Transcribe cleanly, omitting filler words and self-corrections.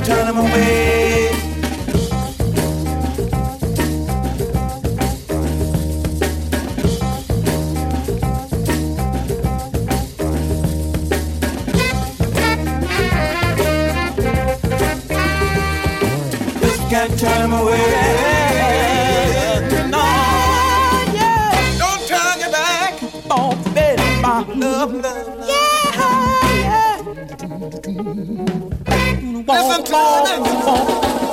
turn them away. Just can't turn them away. No, yeah. Don't turn your back. Oh, baby, my love, love. Yeah, yeah. Listen to me.